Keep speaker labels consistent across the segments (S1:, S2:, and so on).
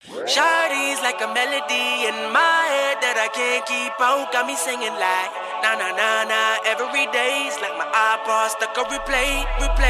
S1: Shawty's like a melody in my head that I can't keep out. Got me singing like na na na na. Every day's like my iPod stuck on replay.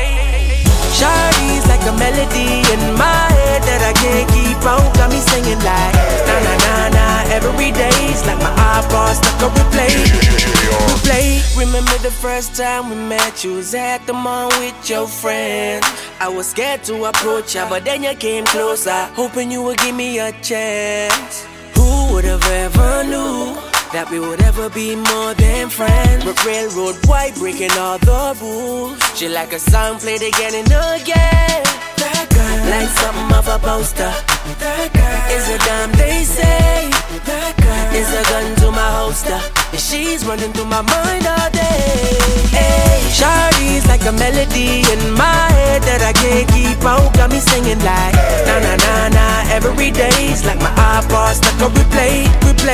S1: Shawty's like a melody in my head that I can't keep out. Got me singing like na na na na. Every day's like my iPod stuck on replay. Remember the first time we met? You was at the mall with your friends. I was scared to approach ya, but then you came closer, hoping you would give me a chance. Who would have ever knew that we would ever be more than friends? But railroad white breaking all the rules. She like a song played again and again. That girl, like something off a poster. That girl is a dime, they say. That girl is a gun to my holster, and she's running through my mind all day. Hey, Shawty's like a melody in my head that I can't keep out. Got me singing like na na na na. Every day's like my iPod stuck on replay.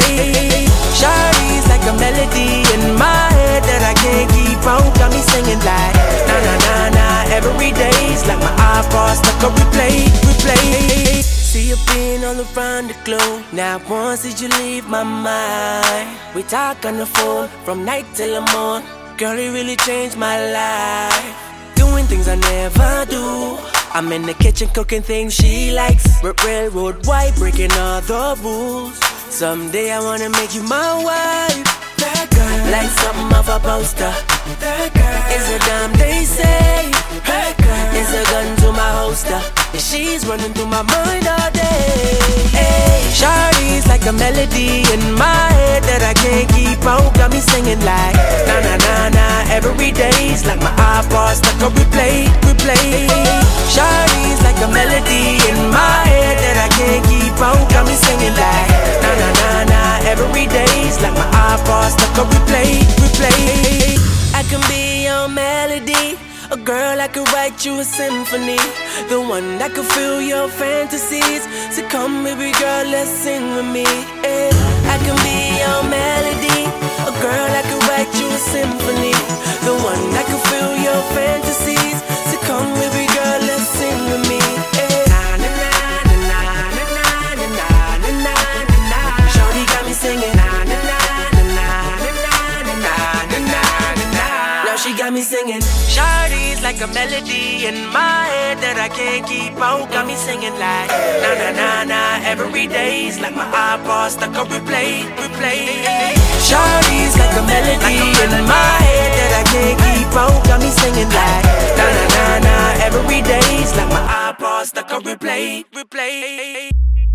S1: Shawty's like a melody in my head that I can't keep out. Got me singing like na na na na. Every day's like my iPod stuck on replay. See you being all around the globe. Not once did you leave my mind. We talk on the phone from night till the morning. Girl, it really changed my life. Doing things I never do. I'm in the kitchen cooking things she likes. Railroad white breaking all the rules. Someday I wanna make you my wife. That girl, like something off a poster. That girl is a dime, they say. That girl is a gun to my holster, and she's running through my mind all day. Hey, Shawty's like a melody in my head that I can't keep out. Got me singing like na na na na. Every day's like my iPod stuck on replay. Shawty's like a melody in my head that I can't keep out. Got me singing like na na na na. Every day's like my iPod stuck on replay. I can be your melody, a girl I could write you a symphony, the one that could fill your fantasies. So come baby girl, let's sing with me. I can be your melody, a girl I could write you a symphony, the one that could fill your fantasies. So come baby girl, let's sing with me. Shawty got me singing. She got me singing. Shawty's like a melody in my head that I can't keep out. Got me singing like na na na na. Every day's like my iPod stuck on replay. Shawty's like a melody in my head that I can't keep out. Got me singing like na na na na. Every day's like my iPod stuck on replay.